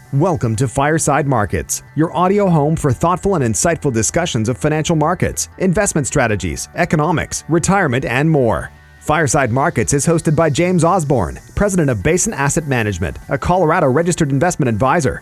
Welcome to Fireside Markets, your audio home for thoughtful and insightful discussions of financial markets, investment strategies, economics, retirement, and more. Fireside Markets is hosted by James Osborne, president of Basin Asset Management, a Colorado registered investment advisor.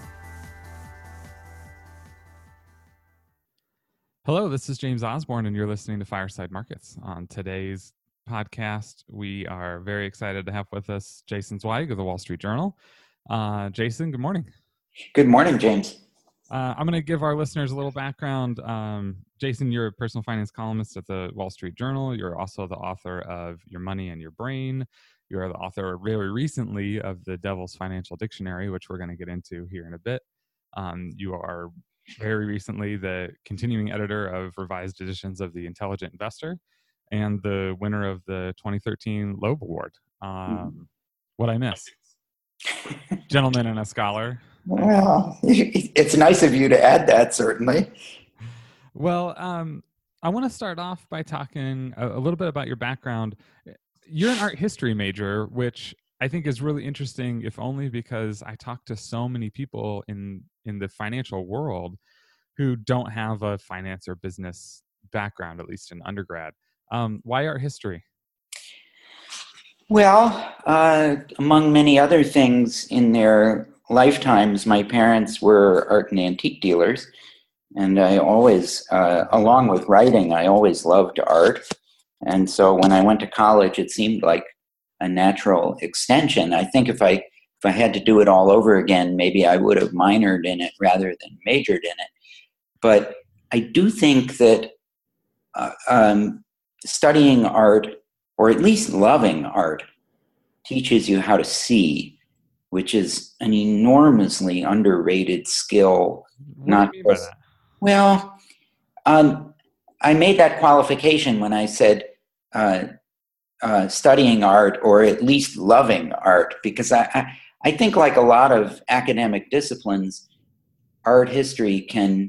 Hello, this is James Osborne, and you're listening to Fireside Markets. On today's podcast, we are very excited to have with us Jason Zweig of the Wall Street Journal. Jason, good morning. Good morning, James. I'm going to give our listeners a little background. Jason, you're a personal finance columnist at the Wall Street Journal. You're also the author of Your Money and Your Brain. You're the author very recently of The Devil's Financial Dictionary, which we're going to get into here in a bit. You are very recently the continuing editor of revised editions of The Intelligent Investor and the winner of the 2013 Loeb Award. What I miss? Gentleman and a scholar. Well, it's nice of you to add that, certainly. Well, I want to start off by talking a little bit about your background. You're an art history major, which I think is really interesting, if only because I talk to so many people in the financial world who don't have a finance or business background, at least in undergrad. Why art history? Well, among many other things in their lifetimes, my parents were art and antique dealers. And I always, along with writing, I always loved art. And so when I went to college, it seemed like a natural extension. I think if I had to do it all over again, maybe I would have minored in it rather than majored in it. But I do think that studying art, or at least loving art, teaches you how to see, which is an enormously underrated skill. What do you mean by that? Well, I made that qualification when I said studying art, or at least loving art, because I think, like a lot of academic disciplines, art history can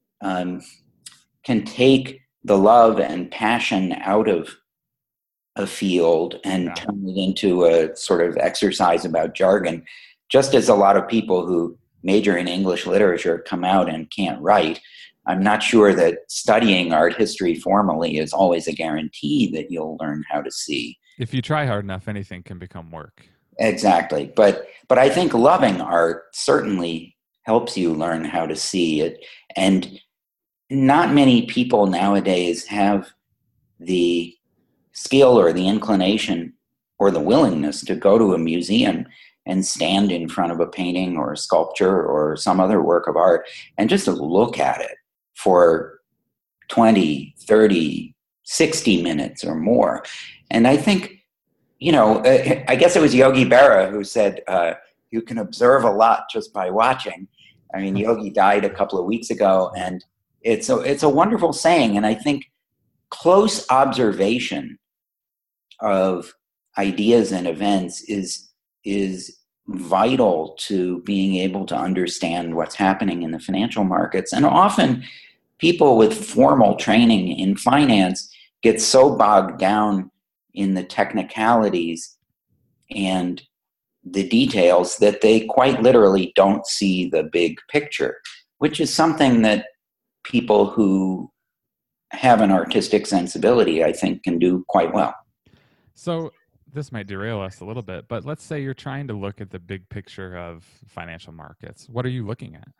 take the love and passion out of a field and turn it into a sort of exercise about jargon, just as a lot of people who major in English literature come out and can't write. I'm not sure that studying art history formally is always a guarantee that you'll learn how to see. If you try hard enough, anything can become work. Exactly. But I think loving art certainly helps you learn how to see it. And not many people nowadays have the skill or the inclination or the willingness to go to a museum and stand in front of a painting or a sculpture or some other work of art and just to look at it for 20, 30, 60 minutes or more. And I think, I guess it was Yogi Berra who said, you can observe a lot just by watching. I mean, Yogi died a couple of weeks ago, and it's a wonderful saying. And I think close observation of ideas and events is vital to being able to understand what's happening in the financial markets. And often people with formal training in finance get so bogged down in the technicalities and the details that they quite literally don't see the big picture, which is something that people who have an artistic sensibility, I think, can do quite well. So this might derail us a little bit, but let's say you're trying to look at the big picture of financial markets. What are you looking at?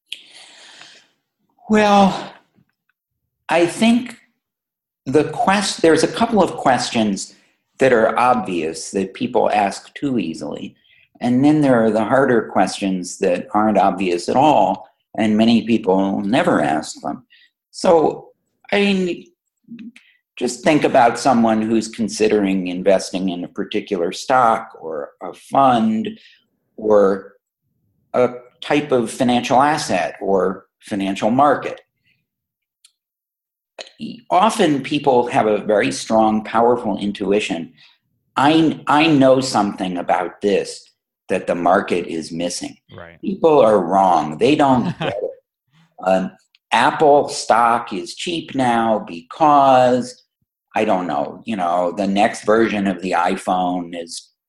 Well, I think there's a couple of questions that are obvious that people ask too easily. And then there are the harder questions that aren't obvious at all, and many people never ask them. So, I mean, just think about someone who's considering investing in a particular stock or a fund or a type of financial asset or financial market. Often people have a very strong, powerful intuition. I know something about this that the market is missing. Right. People are wrong. They don't get it. Apple stock is cheap now because, I don't know, the next version of the iPhone is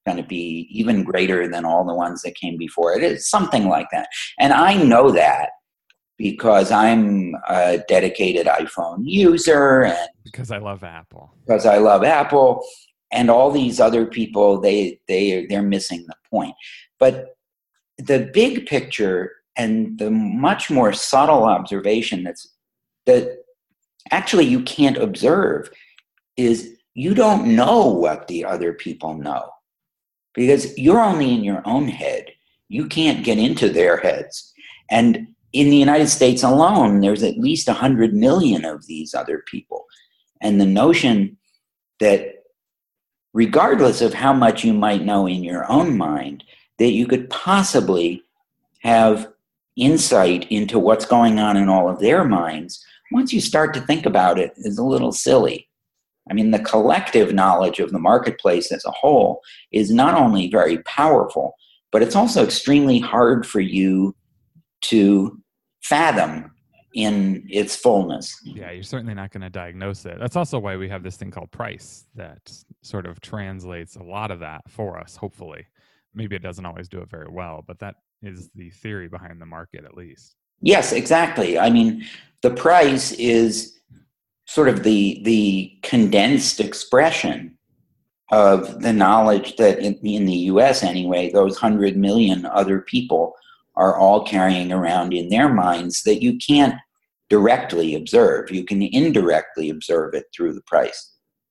going to be even greater than all the ones that came before it. It's something like that. And I know that because I'm a dedicated iPhone user, and because I love Apple. And all these other people, they're missing the point. But the big picture and the much more subtle observation that actually you can't observe is you don't know what the other people know, because you're only in your own head. You can't get into their heads. And in the United States alone, there's at least 100 million of these other people. And the notion that regardless of how much you might know in your own mind, that you could possibly have insight into what's going on in all of their minds, once you start to think about it, is a little silly. I mean, the collective knowledge of the marketplace as a whole is not only very powerful, but it's also extremely hard for you to fathom in its fullness. Yeah, you're certainly not going to diagnose it. That's also why we have this thing called price that sort of translates a lot of that for us, hopefully. Maybe it doesn't always do it very well, but that is the theory behind the market, at least. Yes, exactly. I mean, the price is sort of the condensed expression of the knowledge that in the US anyway, those 100 million other people are all carrying around in their minds that you can't directly observe. You can indirectly observe it through the price.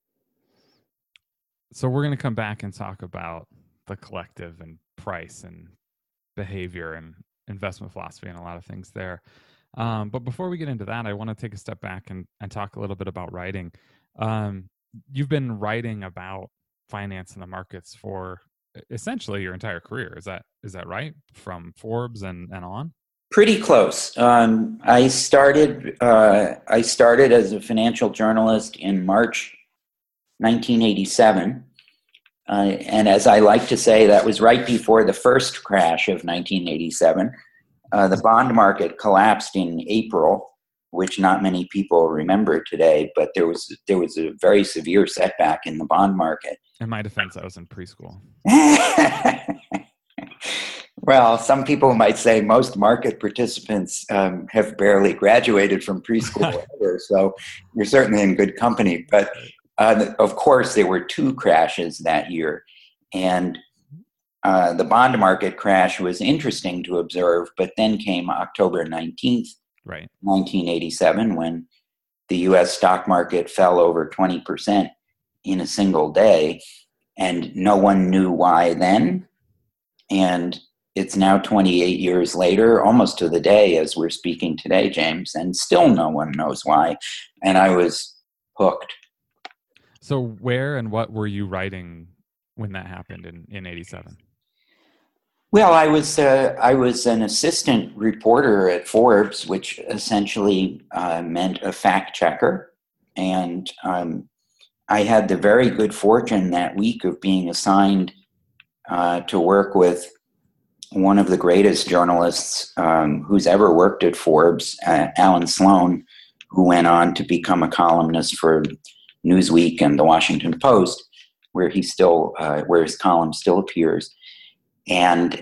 So we're going to come back and talk about the collective and price and behavior and investment philosophy and a lot of things there. But before we get into that, I want to take a step back and talk a little bit about writing. You've been writing about finance and the markets for essentially your entire career. Is that right? From Forbes and on? Pretty close. I started as a financial journalist in March 1987. And as I like to say, that was right before the first crash of 1987. The bond market collapsed in April, which not many people remember today, but there was a very severe setback in the bond market. In my defense, I was in preschool. Well, some people might say most market participants have barely graduated from preschool ever, so you're certainly in good company. But of course, there were two crashes that year, and the bond market crash was interesting to observe, but then came October 19th, right, 1987, when the U.S. stock market fell over 20% in a single day, and no one knew why then. And it's now 28 years later, almost to the day as we're speaking today, James, and still no one knows why. And I was hooked. So where and what were you writing when that happened in 87? Well, I was an assistant reporter at Forbes, which essentially meant a fact checker. And I had the very good fortune that week of being assigned to work with one of the greatest journalists who's ever worked at Forbes, Alan Sloan, who went on to become a columnist for Newsweek and the Washington Post, where his column still appears. And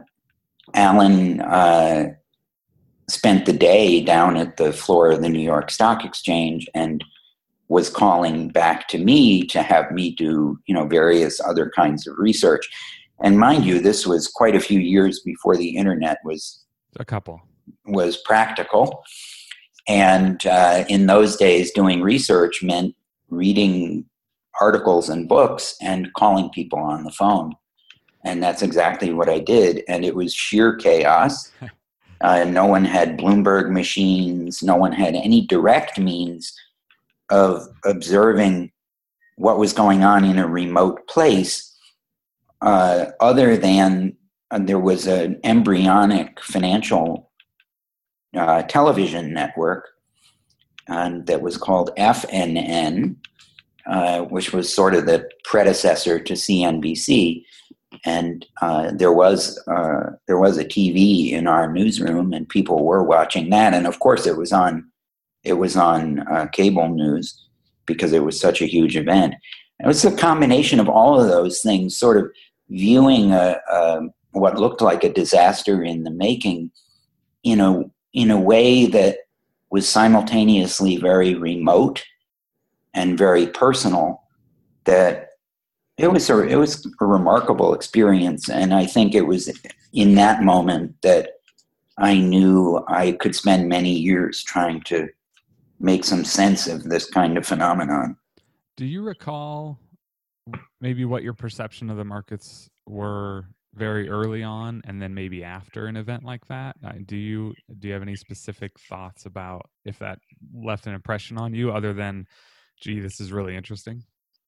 Alan spent the day down at the floor of the New York Stock Exchange and was calling back to me to have me do, various other kinds of research. And mind you, this was quite a few years before the internet was practical. And in those days, doing research meant reading articles and books and calling people on the phone. And that's exactly what I did. And it was sheer chaos. No one had Bloomberg machines. No one had any direct means of observing what was going on in a remote place, other than there was an embryonic financial television network that was called FNN, which was sort of the predecessor to CNBC. And there was a TV in our newsroom, and people were watching that. And of course, it was on cable news because it was such a huge event. It was a combination of all of those things sort of viewing what looked like a disaster in the making in a way that was simultaneously very remote and very personal, that it was a remarkable experience. And I think it was in that moment that I knew I could spend many years trying to make some sense of this kind of phenomenon. Do you recall maybe what your perception of the markets were very early on, and then maybe after an event like that? Do you have any specific thoughts about if that left an impression on you, other than, gee, this is really interesting?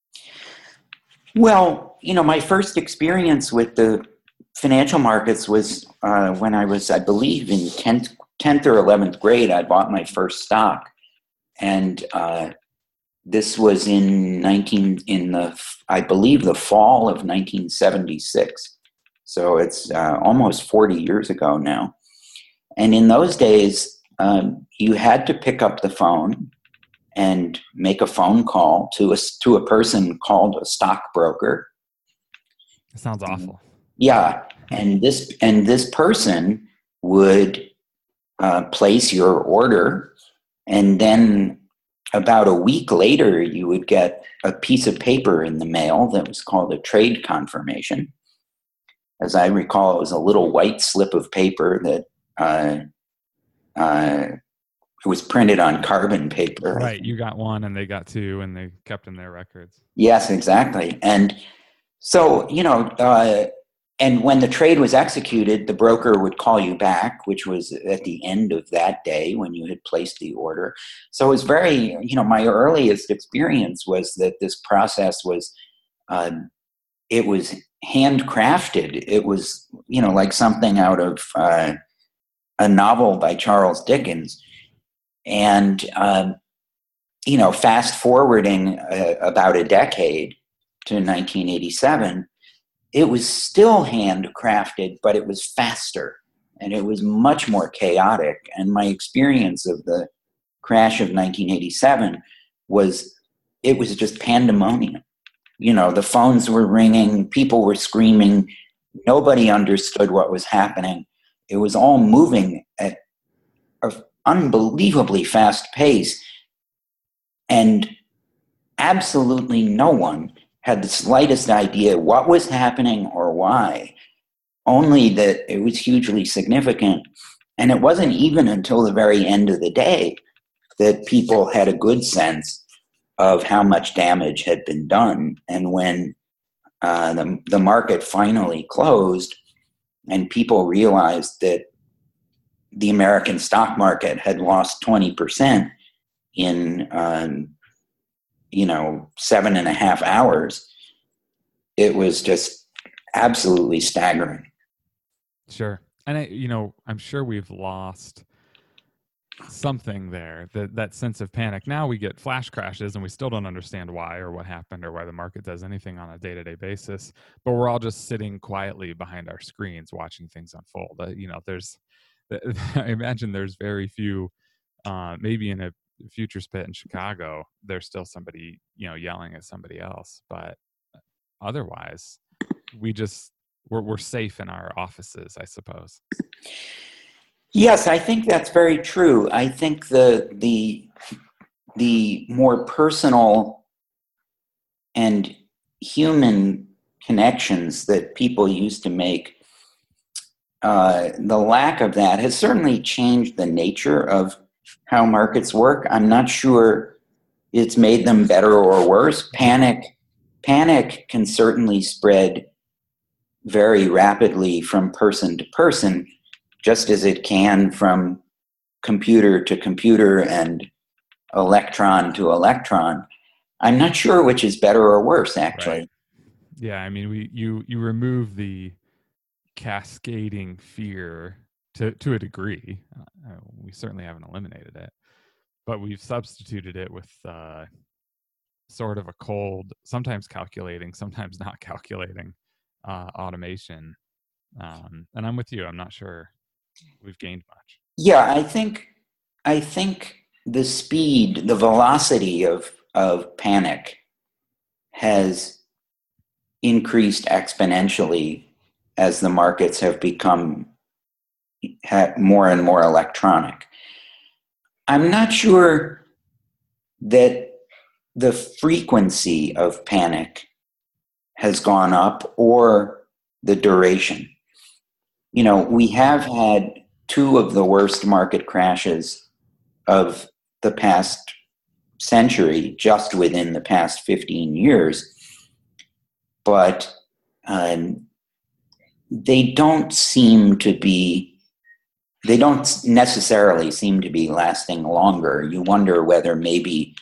Well, my first experience with the financial markets was when I was, I believe, in 10th or 11th grade. I bought my first stock, and this was I believe, the fall of 1976. So it's almost 40 years ago now. And in those days, you had to pick up the phone and make a phone call to a person called a stockbroker. It sounds awful. Yeah, and this person would place your order, and then about a week later, you would get a piece of paper in the mail that was called a trade confirmation. As I recall, it was a little white slip of paper that it was printed on carbon paper. Right, you got one and they got two, and they kept in their records. Yes, exactly. And so, and when the trade was executed, the broker would call you back, which was at the end of that day when you had placed the order. So it was very, my earliest experience was that this process was, it was handcrafted. It was, like something out of a novel by Charles Dickens. And, fast forwarding about a decade to 1987, it was still handcrafted, but it was faster and it was much more chaotic. And my experience of the crash of 1987 was, it was just pandemonium. The phones were ringing, people were screaming, nobody understood what was happening. It was all moving at an unbelievably fast pace, and absolutely no one had the slightest idea what was happening or why, only that it was hugely significant. And it wasn't even until the very end of the day that people had a good sense of how much damage had been done. And when the market finally closed and people realized that the American stock market had lost 20% in 7.5 hours, it was just absolutely staggering. Sure. And I'm sure we've lost something there, that sense of panic. Now we get flash crashes and we still don't understand why or what happened or why the market does anything on a day-to-day basis, but we're all just sitting quietly behind our screens watching things unfold. I imagine there's very few, maybe in a Futures Pit in Chicago, there's still somebody, yelling at somebody else, but otherwise we're safe in our offices, I suppose. Yes, I think that's very true. I think the more personal and human connections that people used to make, the lack of that has certainly changed the nature of how markets work. I'm not sure it's made them better or worse. Panic can certainly spread very rapidly from person to person, just as it can from computer to computer and electron to electron. I'm not sure which is better or worse, actually. Right. Yeah, I mean, you remove the cascading fear to a degree. We certainly haven't eliminated it, but we've substituted it with sort of a cold, sometimes calculating, sometimes not calculating automation. And I'm with you. I'm not sure we've gained much. Yeah, I think the speed, the velocity of panic has increased exponentially as the markets have become more and more electronic. I'm not sure that the frequency of panic has gone up or the duration. You know, we have had two of the worst market crashes of the past century just within the past 15 years, but they don't necessarily seem to be lasting longer. You wonder whether maybe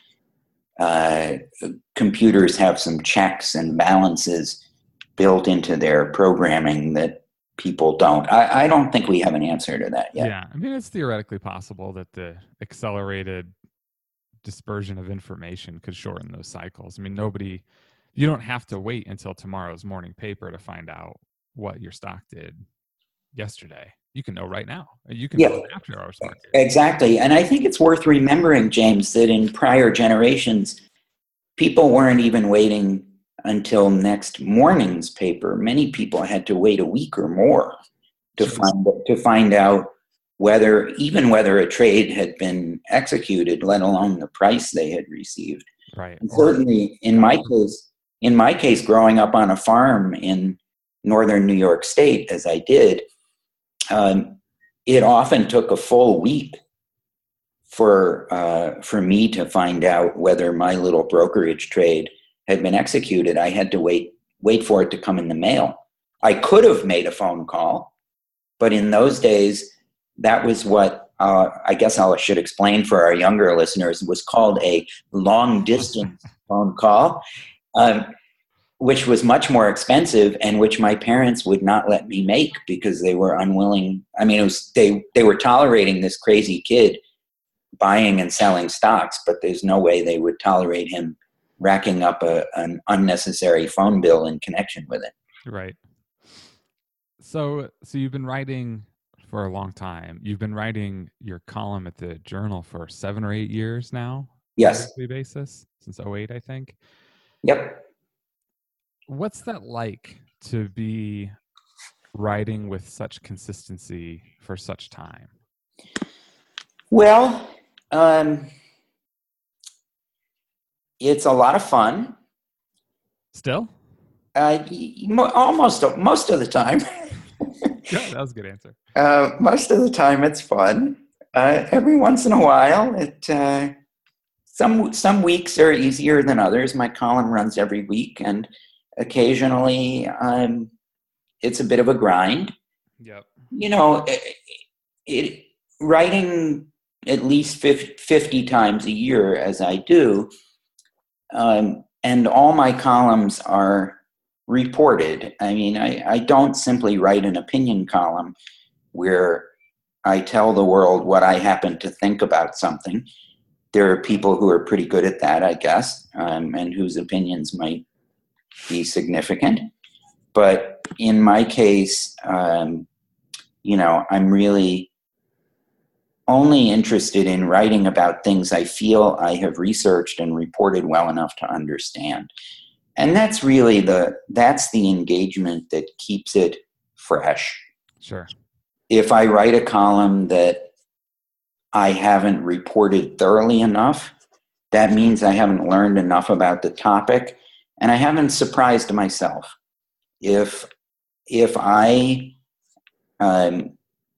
computers have some checks and balances built into their programming that people don't. I don't think we have an answer to that yet. Yeah, I mean, it's theoretically possible that the accelerated dispersion of information could shorten those cycles. I mean, you don't have to wait until tomorrow's morning paper to find out what your stock did yesterday. You can know right now. You can know after hours market. Exactly. And I think it's worth remembering, James, that in prior generations, people weren't even waiting until next morning's paper. Many people had to wait a week or more to find out whether a trade had been executed, let alone the price they had received. Right. And certainly in my case, growing up on a farm in northern New York State, as I did, it often took a full week for me to find out whether my little brokerage trade had been executed. I had to wait for it to come in the mail. I could have made a phone call, but in those days, that was what I guess I should explain for our younger listeners, was called a long distance phone call, which was much more expensive and which my parents would not let me make because they were unwilling. I mean, they were tolerating this crazy kid buying and selling stocks, but there's no way they would tolerate him racking up an unnecessary phone bill in connection with it. Right. So you've been writing for a long time. You've been writing your column at the Journal for 7 or 8 years now? Yes. On a weekly basis, since 2008, I think. Yep. What's that like to be writing with such consistency for such time? Well, it's a lot of fun. Still? Most of the time. Yeah, that was a good answer. Most of the time it's fun. Every once in a while, some weeks are easier than others. My column runs every week, and occasionally it's a bit of a grind. Yep. You know, writing at least 50 times a year, as I do, and all my columns are reported. I mean, I don't simply write an opinion column where I tell the world what I happen to think about something. There are people who are pretty good at that, I guess, and whose opinions might be significant. But in my case, you know, I'm really only interested in writing about things I feel I have researched and reported well enough to understand. And that's really that's the engagement that keeps it fresh. Sure. If I write a column that I haven't reported thoroughly enough, that means I haven't learned enough about the topic, and I haven't surprised myself. If I am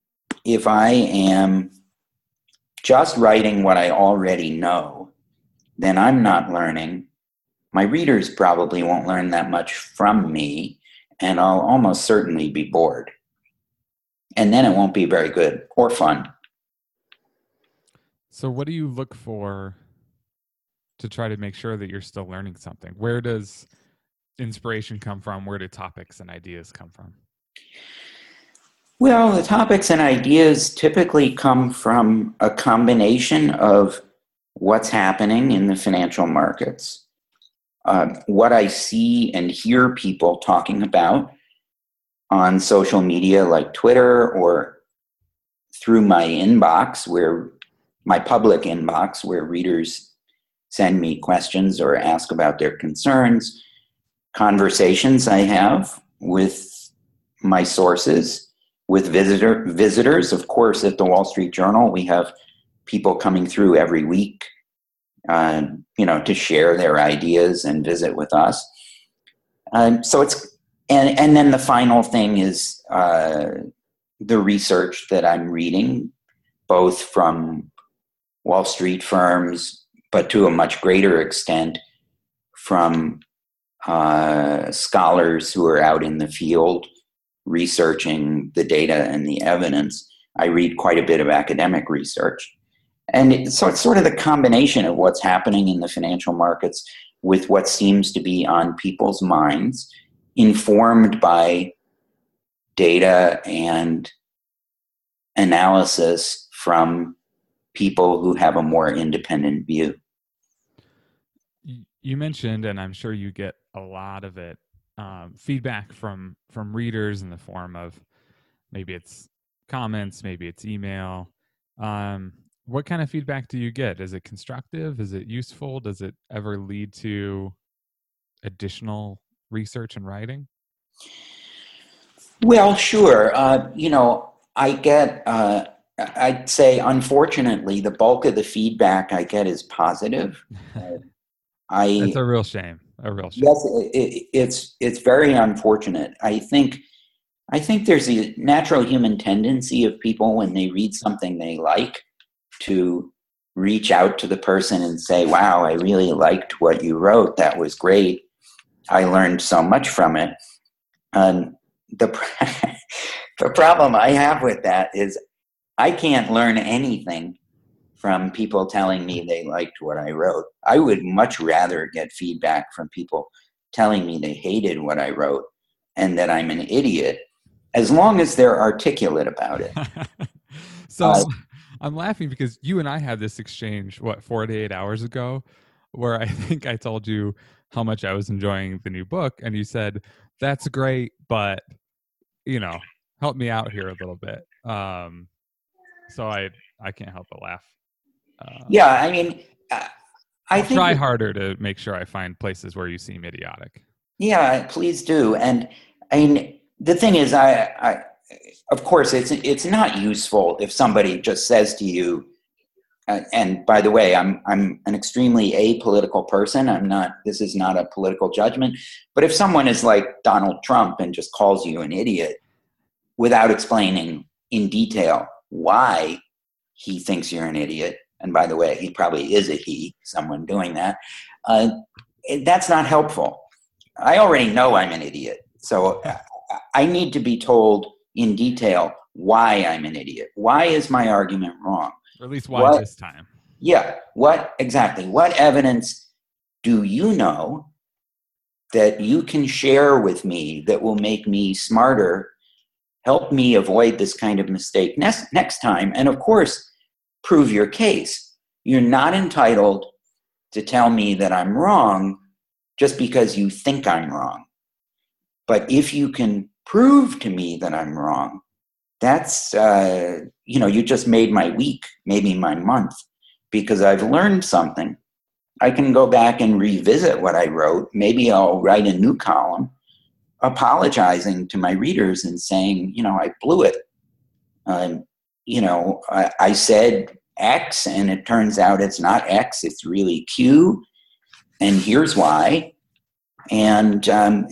just writing what I already know, then I'm not learning. My readers probably won't learn that much from me, and I'll almost certainly be bored. And then it won't be very good or fun. So what do you look for to try to make sure that you're still learning something? Where does inspiration come from? Where do topics and ideas come from? Well, the topics and ideas typically come from a combination of what's happening in the financial markets, what I see and hear people talking about on social media like Twitter, or through my inbox, my public inbox, where readers send me questions or ask about their concerns, conversations I have with my sources, with visitors. Of course, at the Wall Street Journal, we have people coming through every week, to share their ideas and visit with us. So it's, and then the final thing is the research that I'm reading, both from Wall Street firms, but to a much greater extent from scholars who are out in the field researching the data and the evidence. I read quite a bit of academic research. And so it's sort of the combination of what's happening in the financial markets with what seems to be on people's minds, informed by data and analysis from people who have a more independent view. You mentioned, and I'm sure you get a lot of it, feedback from readers in the form of maybe it's comments, maybe it's email. What kind of feedback do you get? Is it constructive? Is it useful? Does it ever lead to additional research and writing? Well, sure. I get, I'd say, unfortunately, the bulk of the feedback I get is positive. That's a real shame. Yes, it's very unfortunate. I think there's a natural human tendency of people when they read something they like to reach out to the person and say, wow, I really liked what you wrote. That was great. I learned so much from it. The problem I have with that is I can't learn anything from people telling me they liked what I wrote. I would much rather get feedback from people telling me they hated what I wrote and that I'm an idiot, as long as they're articulate about it. So I'm laughing because you and I had this exchange, 4 to 8 hours ago, where I think I told you how much I was enjoying the new book. And you said, that's great, but, help me out here a little bit. So I can't help but laugh. I think try harder to make sure I find places where you seem idiotic. Yeah, please do. And the thing is, I of course, it's not useful if somebody just says to you, and by the way, I'm an extremely apolitical person. This is not a political judgment. But if someone is like Donald Trump and just calls you an idiot without explaining in detail why he thinks you're an idiot, and by the way, he probably is someone doing that, that's not helpful. I already know I'm an idiot. So I need to be told in detail why I'm an idiot. Why is my argument wrong? Or at least why this time. Yeah. What evidence do you know that you can share with me that will make me smarter, help me avoid this kind of mistake next time? And of course, prove your case. You're not entitled to tell me that I'm wrong just because you think I'm wrong. But if you can prove to me that I'm wrong, that's, you just made my week, maybe my month, because I've learned something. I can go back and revisit what I wrote. Maybe I'll write a new column apologizing to my readers and saying, I blew it. I said X and it turns out it's not X, it's really Q. And here's why. And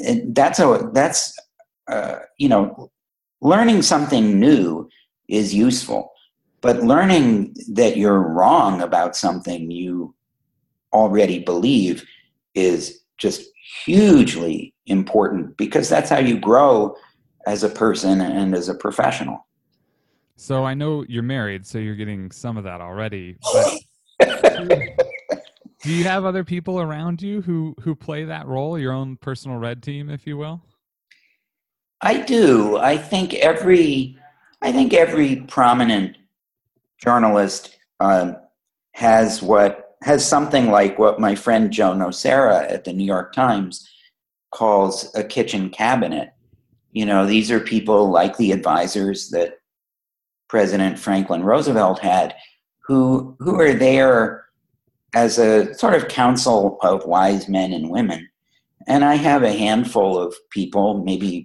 learning something new is useful, but learning that you're wrong about something you already believe is just hugely important, because that's how you grow as a person and as a professional. So I know you're married, so you're getting some of that already. But do you have other people around you who play that role, your own personal red team, if you will? I do. I think every prominent journalist has something like what my friend Joe Nocera at the New York Times calls a kitchen cabinet. These are people like the advisors that President Franklin Roosevelt had, who are there as a sort of council of wise men and women and I have a handful of people, maybe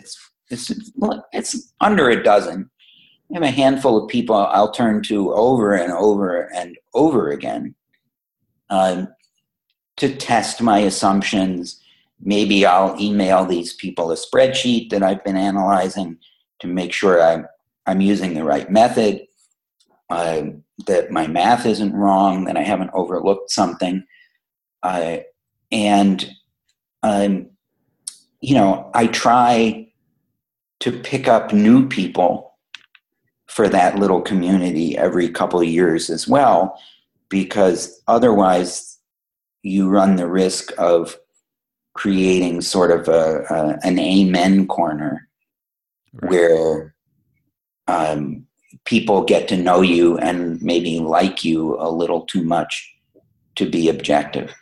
it's under a dozen. I have a handful of people I'll turn to over and over and over again to test my assumptions. Maybe I'll email these people a spreadsheet that I've been analyzing to make sure I'm using the right method, that my math isn't wrong, that I haven't overlooked something. And I try to pick up new people for that little community every couple of years as well, because otherwise you run the risk of creating sort of an amen corner, right, where people get to know you and maybe like you a little too much to be objective.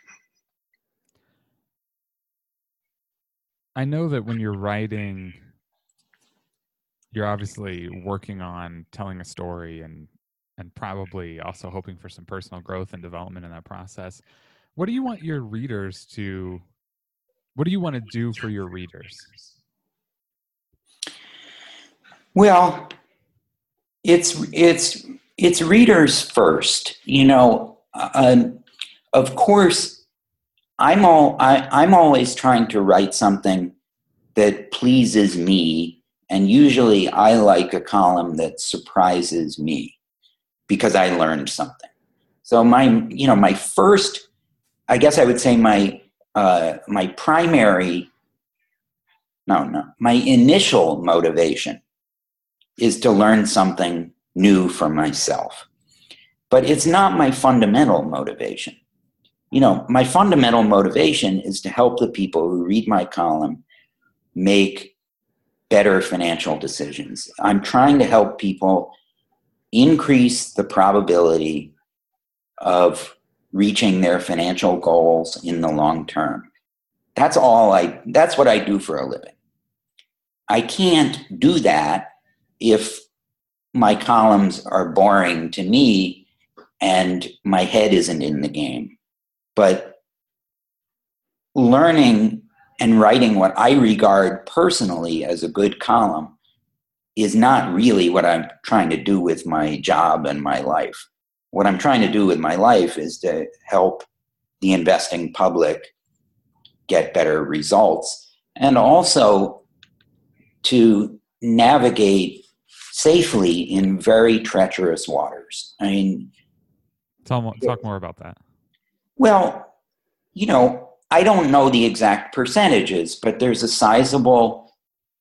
I know that when you're writing, you're obviously working on telling a story and probably also hoping for some personal growth and development in that process. What do you want your readers to, what do you want to do for your readers? Well, it's readers first. Of course, I'm always trying to write something that pleases me, and usually I like a column that surprises me because I learned something. So my first, I guess I would say my initial motivation is to learn something new for myself. But it's not my fundamental motivation. My fundamental motivation is to help the people who read my column make better financial decisions. I'm trying to help people increase the probability of reaching their financial goals in the long term. That's what I do for a living. I can't do that if my columns are boring to me and my head isn't in the game. But learning and writing what I regard personally as a good column is not really what I'm trying to do with my job and my life. What I'm trying to do with my life is to help the investing public get better results, and also to navigate safely in very treacherous waters. I mean, talk more about that. Well, I don't know the exact percentages, but there's a sizable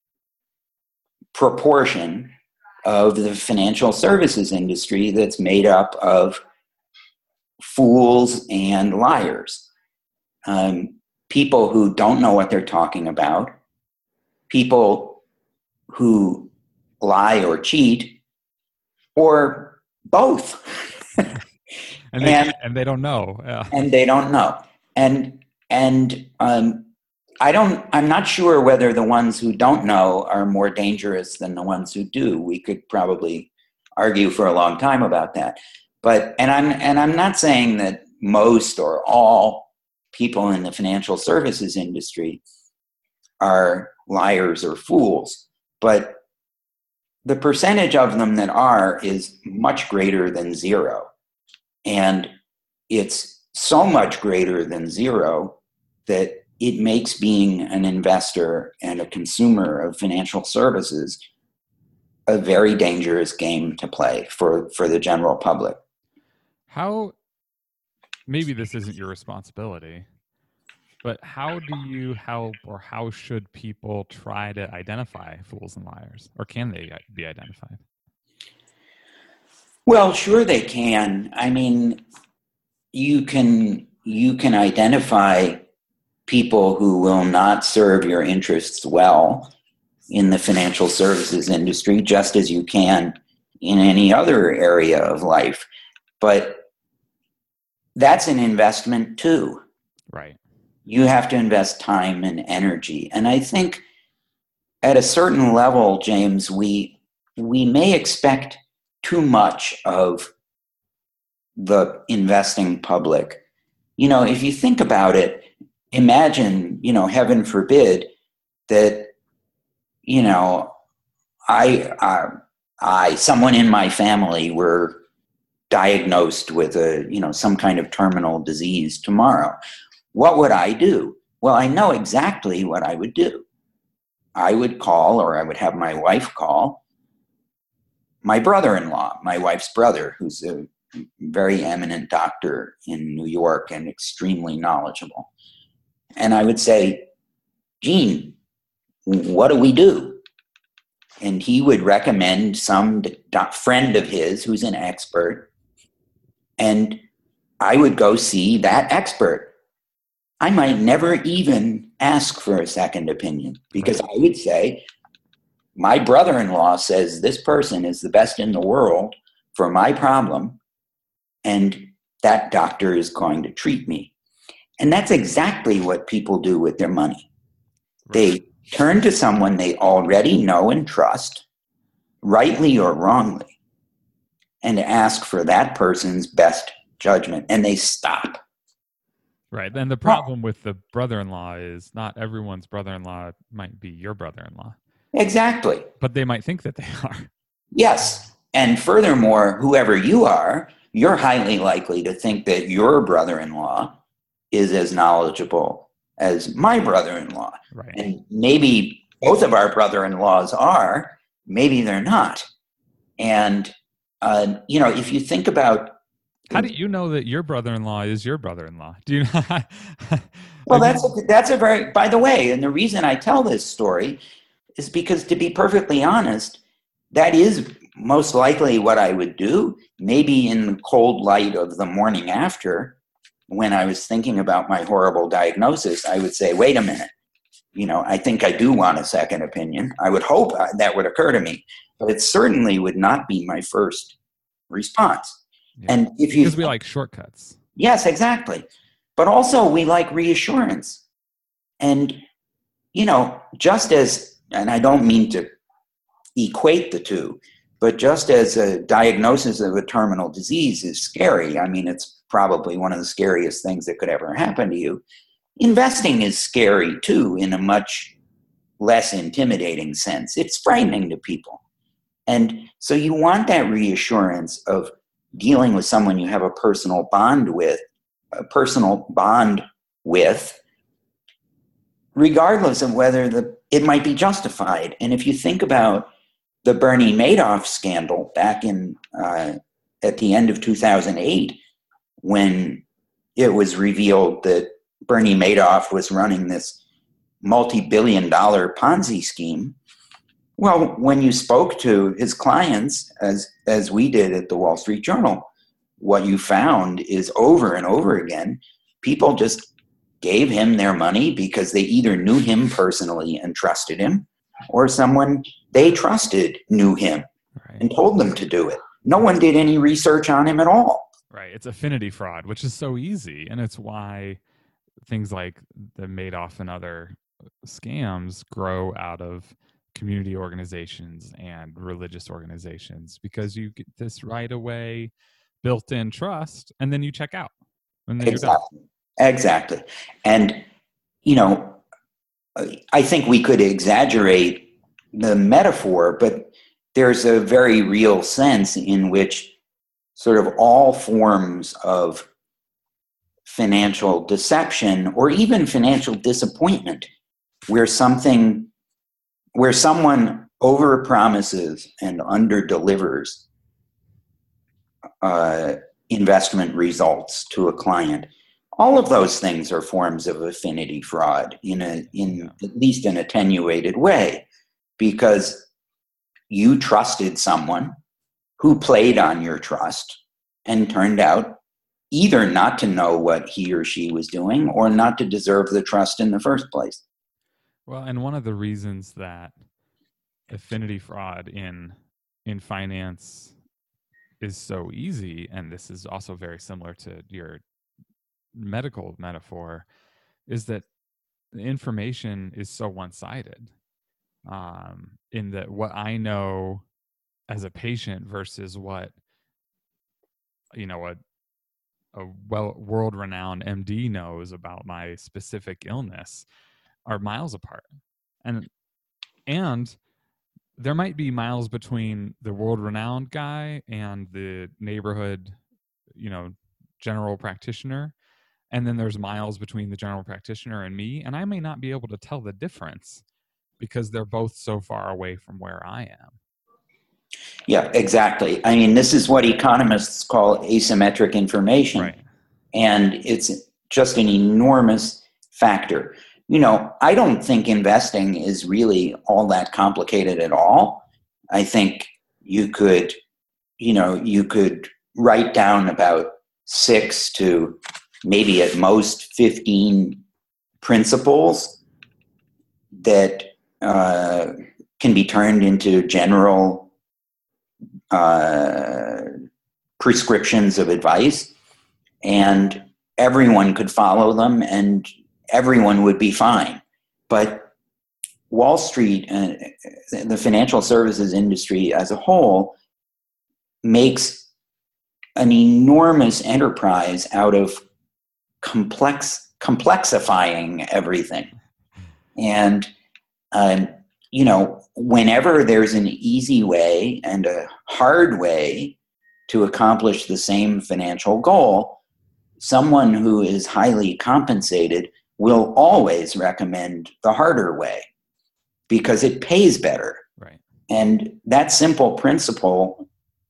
proportion of the financial services industry that's made up of fools and liars. People who don't know what they're talking about, people who lie or cheat, or both. And they don't know. Yeah. And they don't know. I'm not sure whether the ones who don't know are more dangerous than the ones who do. We could probably argue for a long time about that. But I'm not saying that most or all people in the financial services industry are liars or fools, but the percentage of them that are is much greater than zero. And it's so much greater than zero that it makes being an investor and a consumer of financial services a very dangerous game to play for the general public. How, maybe this isn't your responsibility, but how do you help, or how should people try to identify fools and liars? Or can they be identified? Well, sure they can. I mean, you can identify people who will not serve your interests well in the financial services industry, just as you can in any other area of life. But that's an investment too. Right. You have to invest time and energy. And I think at a certain level, James, we may expect too much of the investing public. If you think about it, imagine, heaven forbid that, someone in my family were diagnosed with some kind of terminal disease tomorrow. What would I do? Well, I know exactly what I would do. I would call, or I would have my wife call, my brother-in-law, my wife's brother, who's a very eminent doctor in New York and extremely knowledgeable. And I would say, Gene, what do we do? And he would recommend some friend of his who's an expert. And I would go see that expert. I might never even ask for a second opinion, because I would say, my brother-in-law says this person is the best in the world for my problem, and that doctor is going to treat me. And that's exactly what people do with their money. They turn to someone they already know and trust, rightly or wrongly, and ask for that person's best judgment, and they stop. Right. And the problem with the brother-in-law is not everyone's brother-in-law might be your brother-in-law. Exactly. But they might think that they are. Yes. And furthermore, whoever you are, you're highly likely to think that your brother-in-law is as knowledgeable as my brother-in-law. Right. And maybe both of our brother-in-laws are, maybe they're not. And, if you think about... How do you know that your brother-in-law is your brother-in-law? Do you know? Well, that's a very... By the way, and the reason I tell this story is because, to be perfectly honest, that is most likely what I would do. Maybe in the cold light of the morning after, when I was thinking about my horrible diagnosis, I would say, wait a minute, I think I do want a second opinion. I would hope that would occur to me, but it certainly would not be my first response. Yeah. And if you... Because we like shortcuts. Yes, exactly. But also we like reassurance. And, just as, and I don't mean to equate the two, but just as a diagnosis of a terminal disease is scary, I mean, it's probably one of the scariest things that could ever happen to you, investing is scary too, in a much less intimidating sense. It's frightening to people. And so you want that reassurance of dealing with someone you have a personal bond with, regardless of whether it might be justified. And if you think about the Bernie Madoff scandal back in at the end of 2008, when it was revealed that Bernie Madoff was running this multi-billion-dollar Ponzi scheme, well, when you spoke to his clients, as we did at the Wall Street Journal, what you found is over and over again, people just gave him their money because they either knew him personally and trusted him, or someone they trusted knew him and told them to do it. No one did any research on him at all. Right. It's affinity fraud, which is so easy. And it's why things like the Madoff and other scams grow out of community organizations and religious organizations, because you get this right away built-in trust, and then you check out. And then Exactly. And, I think we could exaggerate the metaphor, but there's a very real sense in which sort of all forms of financial deception or even financial disappointment, where someone overpromises and underdelivers investment results to a client, all of those things are forms of affinity fraud in at least an attenuated way, because you trusted someone who played on your trust and turned out either not to know what he or she was doing or not to deserve the trust in the first place. Well, and one of the reasons that affinity fraud in finance is so easy, and this is also very similar to your medical metaphor, is that the information is so one-sided, in that what I know as a patient versus what world-renowned MD knows about my specific illness are miles apart. And there might be miles between the world-renowned guy and the neighborhood, general practitioner. And then there's miles between the general practitioner and me. And I may not be able to tell the difference because they're both so far away from where I am. Yeah, exactly. I mean, this is what economists call asymmetric information. Right. And it's just an enormous factor. I don't think investing is really all that complicated at all. I think you could write down about 6 to maybe at most 15 principles that can be turned into general prescriptions of advice, and everyone could follow them and everyone would be fine. But Wall Street and the financial services industry as a whole makes an enormous enterprise out of complexifying everything. And, whenever there's an easy way and a hard way to accomplish the same financial goal, someone who is highly compensated will always recommend the harder way because it pays better. Right. And that simple principle,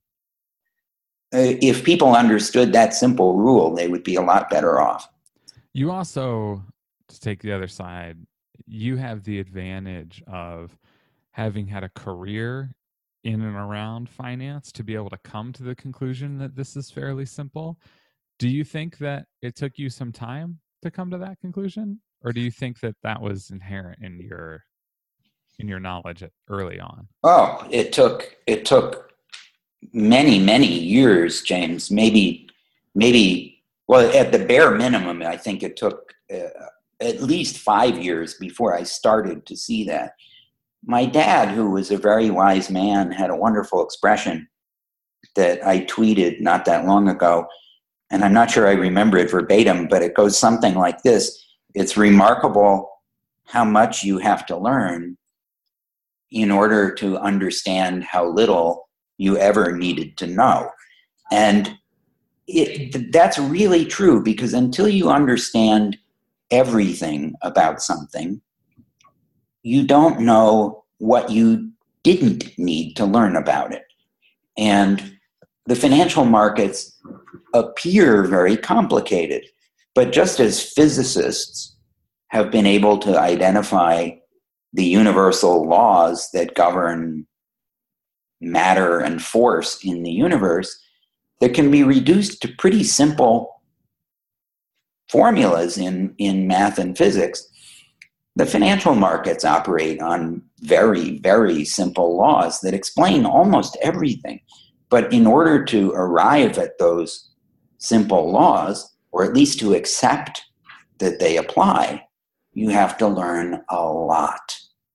if people understood that simple rule, they would be a lot better off. You also, to take the other side, you have the advantage of having had a career in and around finance to be able to come to the conclusion that this is fairly simple. Do you think that it took you some time to come to that conclusion? Or do you think that that was inherent in your knowledge early on? Oh, it took many, many years, James. Maybe, well, at the bare minimum, I think it took at least 5 years before I started to see that. My dad, who was a very wise man, had a wonderful expression that I tweeted not that long ago, and I'm not sure I remember it verbatim, but it goes something like this: it's remarkable how much you have to learn in order to understand how little you ever needed to know. And that's really true, because until you understand everything about something, you don't know what you didn't need to learn about it. And the financial markets appear very complicated, but just as physicists have been able to identify the universal laws that govern matter and force in the universe, that can be reduced to pretty simple formulas in math and physics, the financial markets operate on very, very simple laws that explain almost everything. But in order to arrive at those simple laws, or at least to accept that they apply, you have to learn a lot.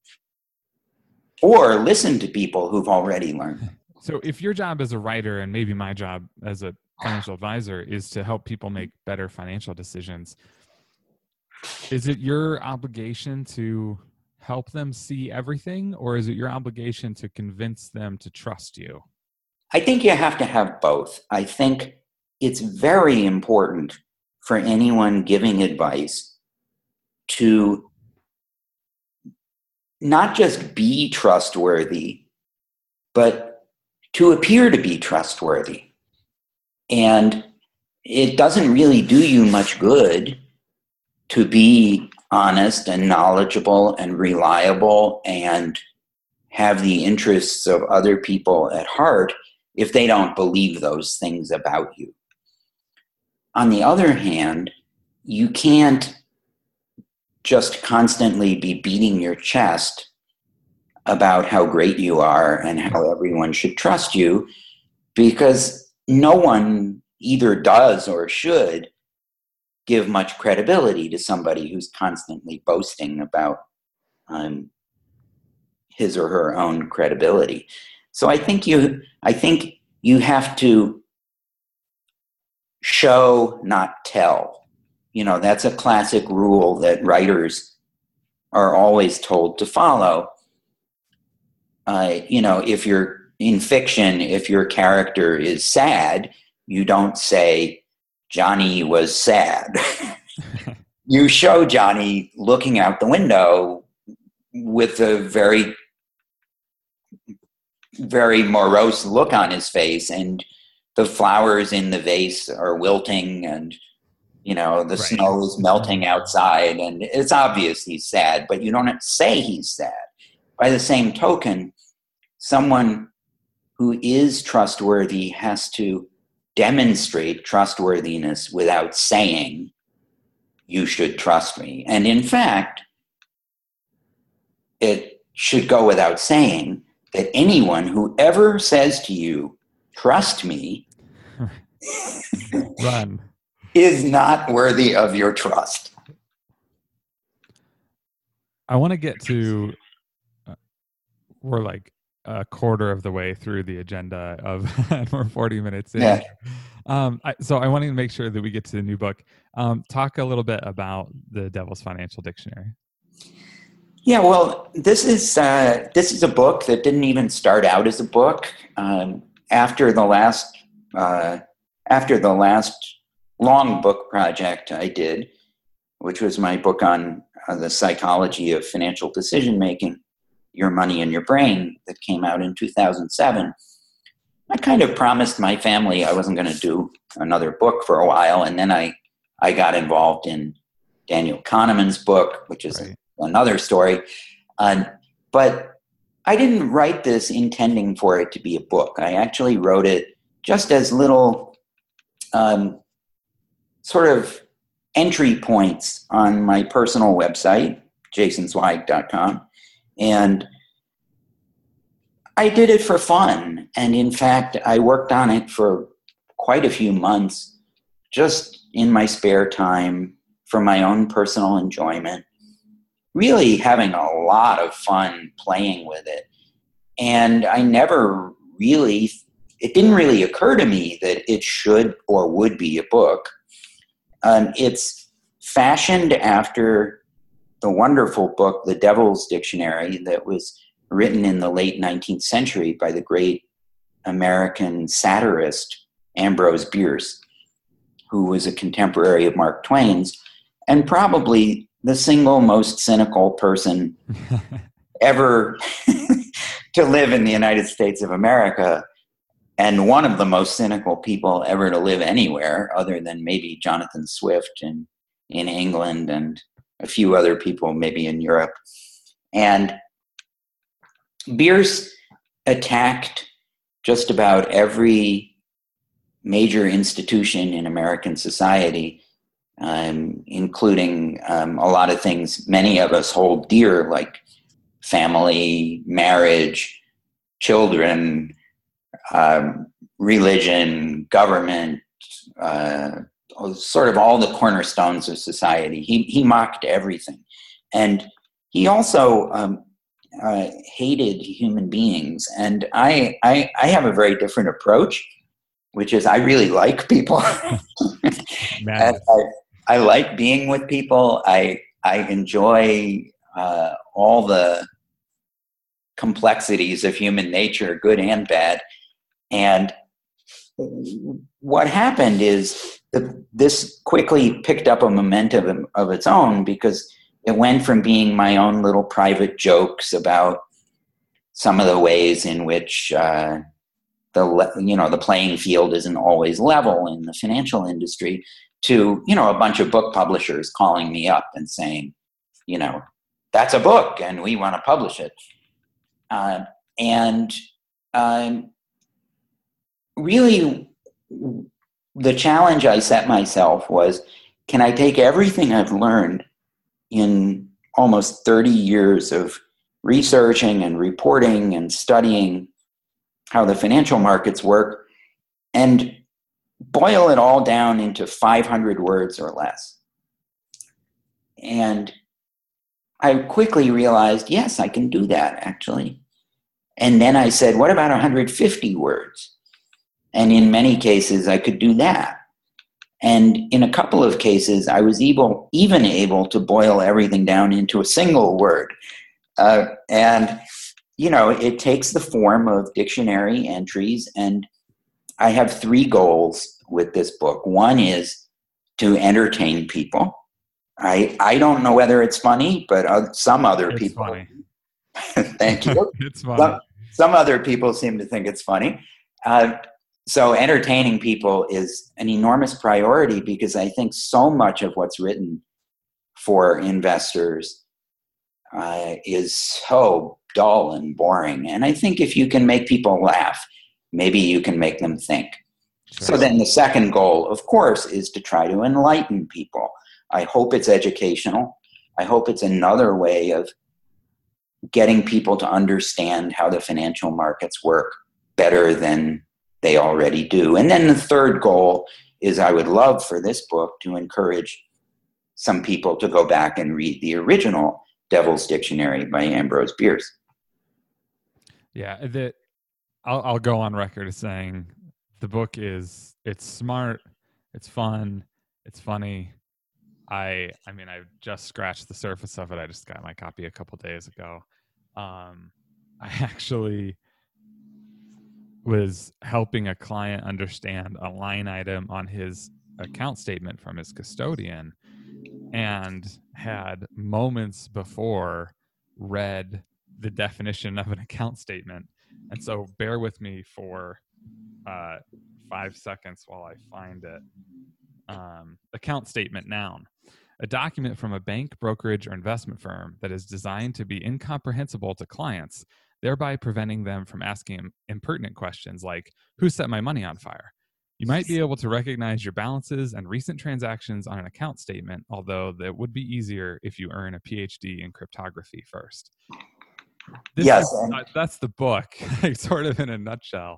Or listen to people who've already learned. So if your job as a writer, and maybe my job as a financial advisor, is to help people make better financial decisions, is it your obligation to help them see everything, or is it your obligation to convince them to trust you? I think you have to have both. I think it's very important for anyone giving advice to not just be trustworthy, but to appear to be trustworthy. And it doesn't really do you much good to be honest and knowledgeable and reliable and have the interests of other people at heart if they don't believe those things about you. On the other hand, you can't just constantly be beating your chest about how great you are and how everyone should trust you, because no one either does or should give much credibility to somebody who's constantly boasting about his or her own credibility. So I think you have to show, not tell. That's a classic rule that writers are always told to follow. If you're in fiction, if your character is sad, you don't say, Johnny was sad. You show Johnny looking out the window with a very, very morose look on his face, and the flowers in the vase are wilting, and the snow is melting outside, and it's obvious he's sad, but you don't say he's sad. By the same token, someone who is trustworthy has to demonstrate trustworthiness without saying, you should trust me. And in fact, it should go without saying that anyone who ever says to you, trust me, run, is not worthy of your trust. I want to get to, we're like a quarter of the way through the agenda and we're 40 minutes in. Yeah. So I wanted to make sure that we get to the new book. Talk a little bit about the Devil's Financial Dictionary. Yeah, well, this is a book that didn't even start out as a book. After the last long book project I did, which was my book on the psychology of financial decision making, Your Money and Your Brain, that came out in 2007. I kind of promised my family I wasn't going to do another book for a while, and then I got involved in Daniel Kahneman's book, which is another story. But I didn't write this intending for it to be a book. I actually wrote it just as little sort of entry points on my personal website, jasonzweig.com. And I did it for fun. And in fact, I worked on it for quite a few months, just in my spare time for my own personal enjoyment, really having a lot of fun playing with it. And I never really, it didn't really occur to me that it should or would be a book. It's fashioned after the wonderful book, The Devil's Dictionary, that was written in the late 19th century by the great American satirist Ambrose Bierce, who was a contemporary of Mark Twain's, and probably the single most cynical person ever to live in the United States of America, and one of the most cynical people ever to live anywhere, other than maybe Jonathan Swift in England and a few other people maybe in Europe. And Bierce attacked just about every major institution in American society, including a lot of things many of us hold dear, like family, marriage, children, religion, government, sort of all the cornerstones of society. He mocked everything. And he also hated human beings. And I have a very different approach, which is I really like people. And I like being with people. I enjoy all the complexities of human nature, good and bad. And what happened is that this quickly picked up a momentum of its own, because it went from being my own little private jokes about some of the ways in which the playing field isn't always level in the financial industry, to a bunch of book publishers calling me up and saying, that's a book and we want to publish it. Really, the challenge I set myself was, can I take everything I've learned in almost 30 years of researching and reporting and studying how the financial markets work and boil it all down into 500 words or less? And I quickly realized, yes, I can do that, actually. And then I said, what about 150 words? And in many cases, I could do that. And in a couple of cases, I was even able to boil everything down into a single word. And, it takes the form of dictionary entries. And I have 3 goals with this book. One is to entertain people. I don't know whether it's funny, but some other it's people. Funny. Thank you. It's funny. Some other people seem to think it's funny. So entertaining people is an enormous priority because I think so much of what's written for investors is so dull and boring. And I think if you can make people laugh, maybe you can make them think. Sure. So then the second goal, of course, is to try to enlighten people. I hope it's educational. I hope it's another way of getting people to understand how the financial markets work better than they already do. And then the third goal is I would love for this book to encourage some people to go back and read the original Devil's Dictionary by Ambrose Bierce. Yeah, I'll go on record as saying the book it's smart, it's fun, it's funny. I mean, I've just scratched the surface of it. I just got my copy a couple days ago. I actually was helping a client understand a line item on his account statement from his custodian and had moments before read the definition of an account statement. And so bear with me for 5 seconds while I find it. Account statement, noun. A document from a bank, brokerage, or investment firm that is designed to be incomprehensible to clients, thereby preventing them from asking impertinent questions like, who set my money on fire? You might be able to recognize your balances and recent transactions on an account statement, although that would be easier if you earn a PhD in cryptography first. That's the book, sort of in a nutshell.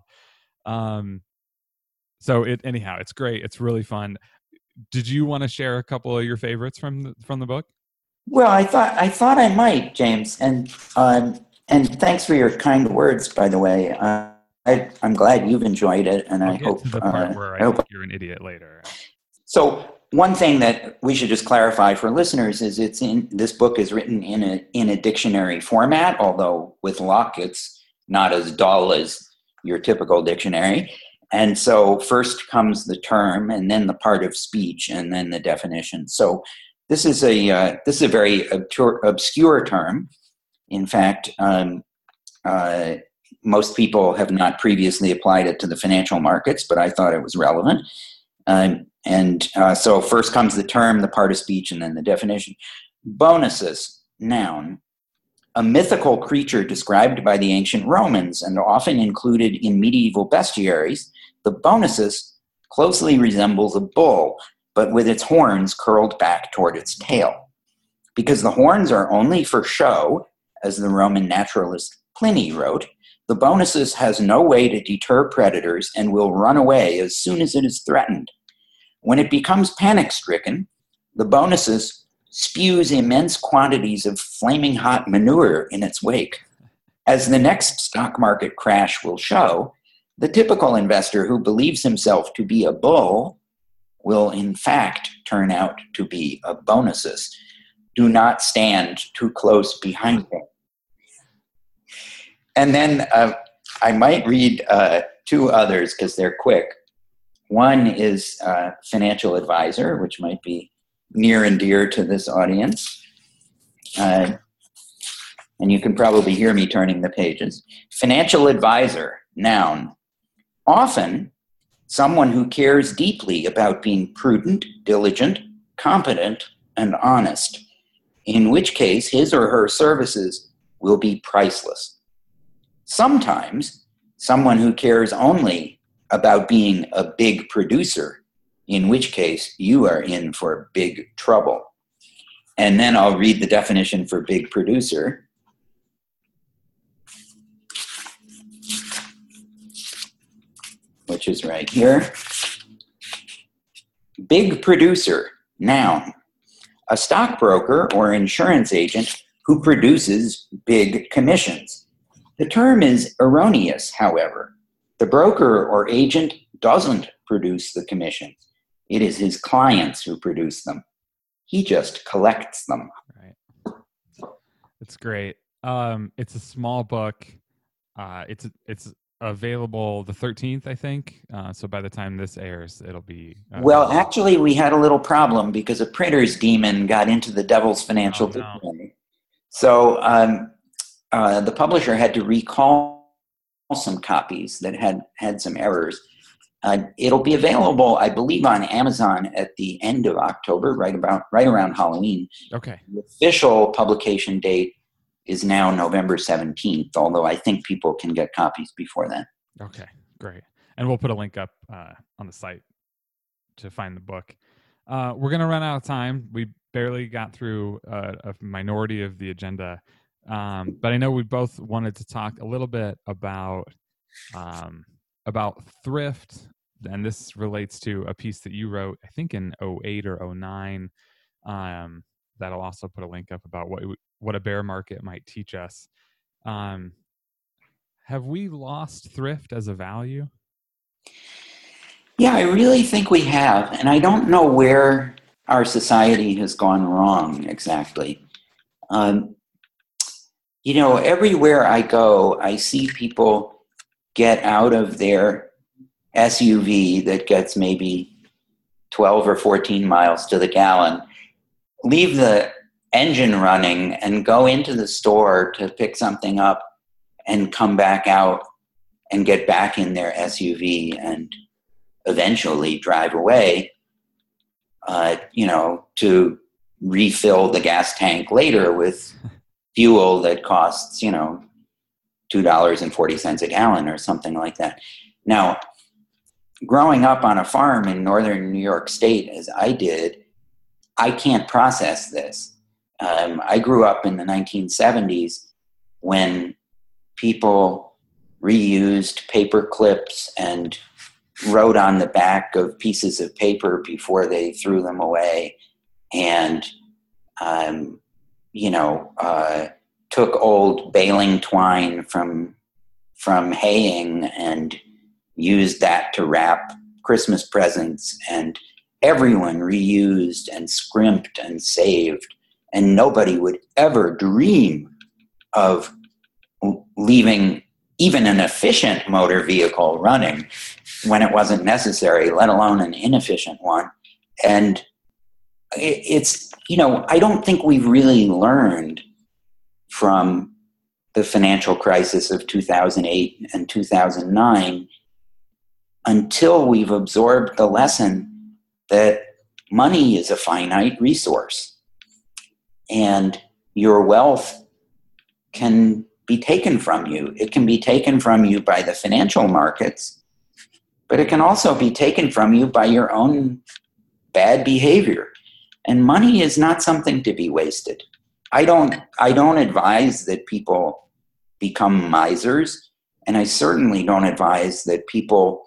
So anyhow, it's great. It's really fun. Did you want to share a couple of your favorites from the book? Well, I thought I might, James, and thanks for your kind words, by the way. I'm glad you've enjoyed it, and I'll get to the part where I think you're an idiot later. So one thing that we should just clarify for listeners is this book is written in a dictionary format, although with luck it's not as dull as your typical dictionary. And so first comes the term, and then the part of speech, and then the definition. So this is a very obscure term. In fact, most people have not previously applied it to the financial markets, but I thought it was relevant. So first comes the term, the part of speech, and then the definition. Bonuses, noun. A mythical creature described by the ancient Romans and often included in medieval bestiaries, the bonusus closely resembles a bull, but with its horns curled back toward its tail. Because the horns are only for show, as the Roman naturalist Pliny wrote, the bonusus has no way to deter predators and will run away as soon as it is threatened. When it becomes panic-stricken, the bonusus spews immense quantities of flaming hot manure in its wake. As the next stock market crash will show, the typical investor who believes himself to be a bull will in fact turn out to be a bonusus. Do not stand too close behind him. And then I might read 2 others because they're quick. One is Financial Advisor, which might be near and dear to this audience. And you can probably hear me turning the pages. Financial Advisor, noun. Often, someone who cares deeply about being prudent, diligent, competent, and honest, in which case his or her services will be priceless. Sometimes, someone who cares only about being a big producer, in which case you are in for big trouble. And then I'll read the definition for big producer. Which is right here. Big producer, noun. A stockbroker or insurance agent who produces big commissions. The term is erroneous, however. The broker or agent doesn't produce the commissions. It is his clients who produce them. He just collects them. Right. It's great. It's a small book. It's available the 13th, I think. So by the time this airs, it'll be. Well, actually, we had a little problem because a printer's demon got into the Devil's Financial Dictionary. So the publisher had to recall some copies that had some errors. It'll be available, I believe, on Amazon at the end of October, right around Halloween. Okay. The official publication date is now November 17th, although I think people can get copies before then. Okay, great. And we'll put a link up on the site to find the book. We're going to run out of time. We barely got through a minority of the agenda, but I know we both wanted to talk a little bit about thrift, and this relates to a piece that you wrote, I think in 2008 or 2009. That'll also put a link up about what a bear market might teach us. Have we lost thrift as a value? Yeah, I really think we have. And I don't know where our society has gone wrong exactly. Everywhere I go, I see people get out of their SUV that gets maybe 12 or 14 miles to the gallon, leave the engine running and go into the store to pick something up and come back out and get back in their SUV and eventually drive away, to refill the gas tank later with fuel that costs, $2.40 a gallon or something like that. Now, growing up on a farm in northern New York State, as I did, I can't process this. I grew up in the 1970s when people reused paper clips and wrote on the back of pieces of paper before they threw them away, and took old baling twine from haying and used that to wrap Christmas presents, and everyone reused and scrimped and saved, and nobody would ever dream of leaving even an efficient motor vehicle running when it wasn't necessary, let alone an inefficient one. And it's, I don't think we've really learned from the financial crisis of 2008 and 2009 until we've absorbed the lesson that money is a finite resource and your wealth can be taken from you. It can be taken from you by the financial markets, but it can also be taken from you by your own bad behavior. And money is not something to be wasted. I don't advise that people become misers, and I certainly don't advise that people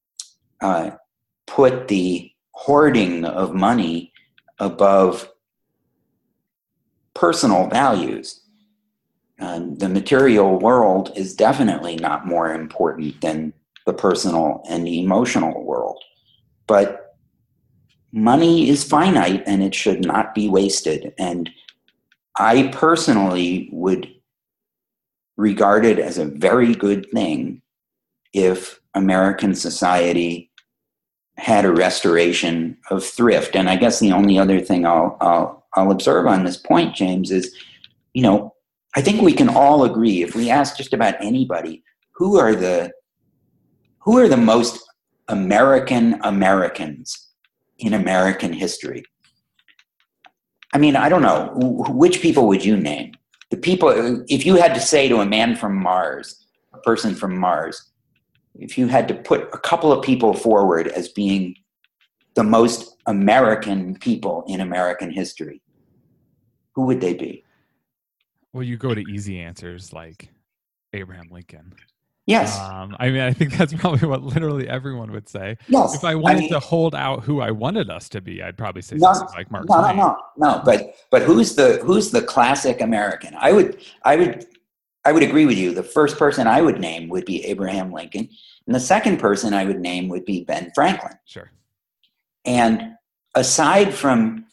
put the hoarding of money above personal values. The material world is definitely not more important than the personal and the emotional world. But money is finite and it should not be wasted. And I personally would regard it as a very good thing if American society had a restoration of thrift. And I guess the only other thing I'll observe on this point, James, is, I think we can all agree, if we ask just about anybody, who are the most American Americans in American history? I mean, I don't know. Which people would you name? The people, if you had to say to a man from Mars, a person from Mars, if you had to put a couple of people forward as being the most American people in American history, who would they be? Well, you go to easy answers like Abraham Lincoln. Yes. I think that's probably what literally everyone would say. Yes. If I wanted to hold out who I wanted us to be, I'd probably say something like Mark Twain. No. But who's the classic American? I would agree with you. The first person I would name would be Abraham Lincoln, and the second person I would name would be Ben Franklin. Sure. And aside from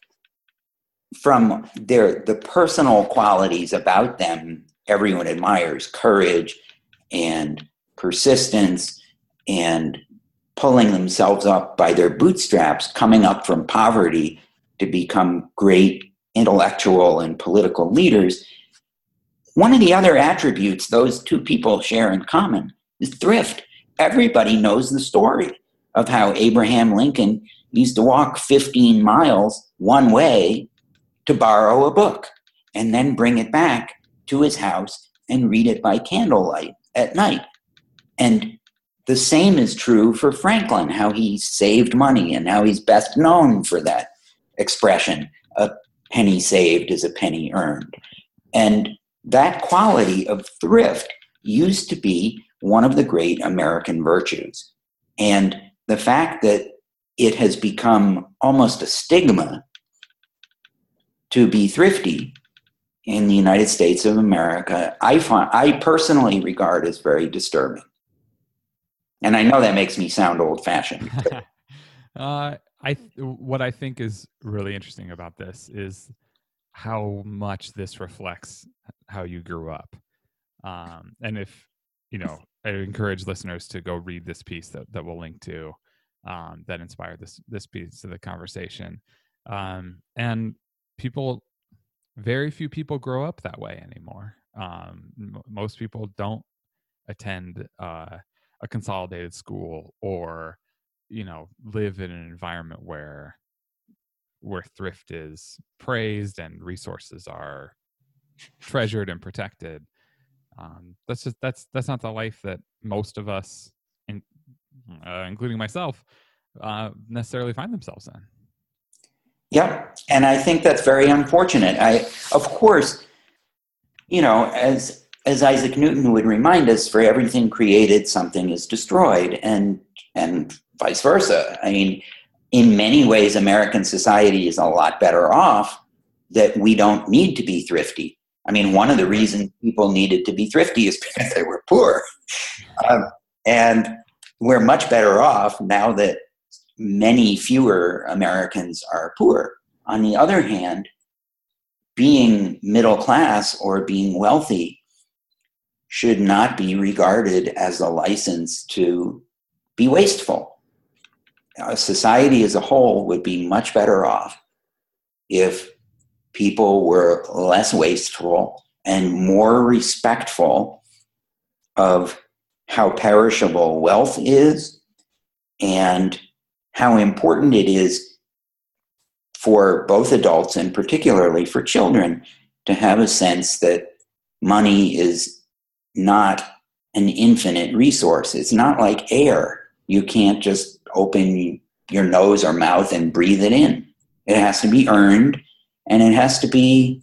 the personal qualities about them, everyone admires courage and persistence and pulling themselves up by their bootstraps, coming up from poverty to become great intellectual and political leaders. One of the other attributes those two people share in common is thrift. Everybody knows the story of how Abraham Lincoln used to walk 15 miles one way to borrow a book and then bring it back to his house and read it by candlelight at night. And the same is true for Franklin, how he saved money and how he's best known for that expression, a penny saved is a penny earned. And that quality of thrift used to be one of the great American virtues. And the fact that it has become almost a stigma to be thrifty in the United States of America, I personally regard as very disturbing. And I know that makes me sound old-fashioned. What I think is really interesting about this is how much this reflects how you grew up. And if, I encourage listeners to go read this piece that we'll link to, that inspired this piece of the conversation. And very few people grow up that way anymore. Most people don't attend a consolidated school or, live in an environment where thrift is praised and resources are treasured and protected. That's not the life that most of us, including myself, necessarily find themselves in. Yep. And I think that's very unfortunate. Of course, as Isaac Newton would remind us, for everything created, something is destroyed, and vice versa. I mean, in many ways, American society is a lot better off that we don't need to be thrifty. I mean, one of the reasons people needed to be thrifty is because they were poor. And we're much better off now that many fewer Americans are poor. On the other hand, being middle class or being wealthy should not be regarded as a license to be wasteful. Society as a whole would be much better off if people were less wasteful and more respectful of how perishable wealth is and how important it is for both adults and particularly for children to have a sense that money is not an infinite resource. It's not like air. You can't just open your nose or mouth and breathe it in. It has to be earned, and it has to be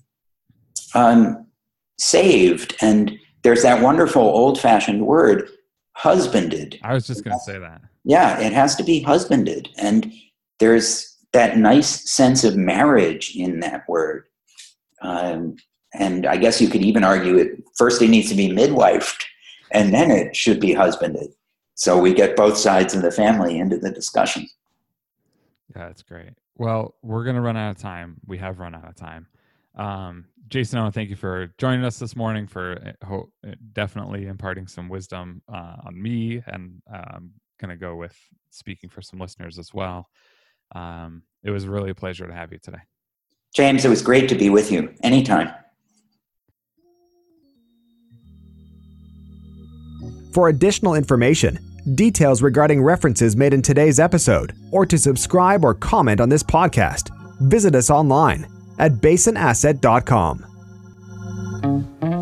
saved. And there's that wonderful old-fashioned word, husbanded. I was just going to say that. Yeah, it has to be husbanded. And there's that nice sense of marriage in that word. And I guess you could even argue it first it needs to be midwifed, and then it should be husbanded. So we get both sides of the family into the discussion. Yeah, that's great. Well, we're going to run out of time. We have run out of time. Jason, I want to thank you for joining us this morning, for definitely imparting some wisdom on me, and I'm going to go with speaking for some listeners as well. It was really a pleasure to have you today. James, it was great to be with you. Anytime. For additional information, details regarding references made in today's episode, or to subscribe or comment on this podcast, visit us online at basinasset.com.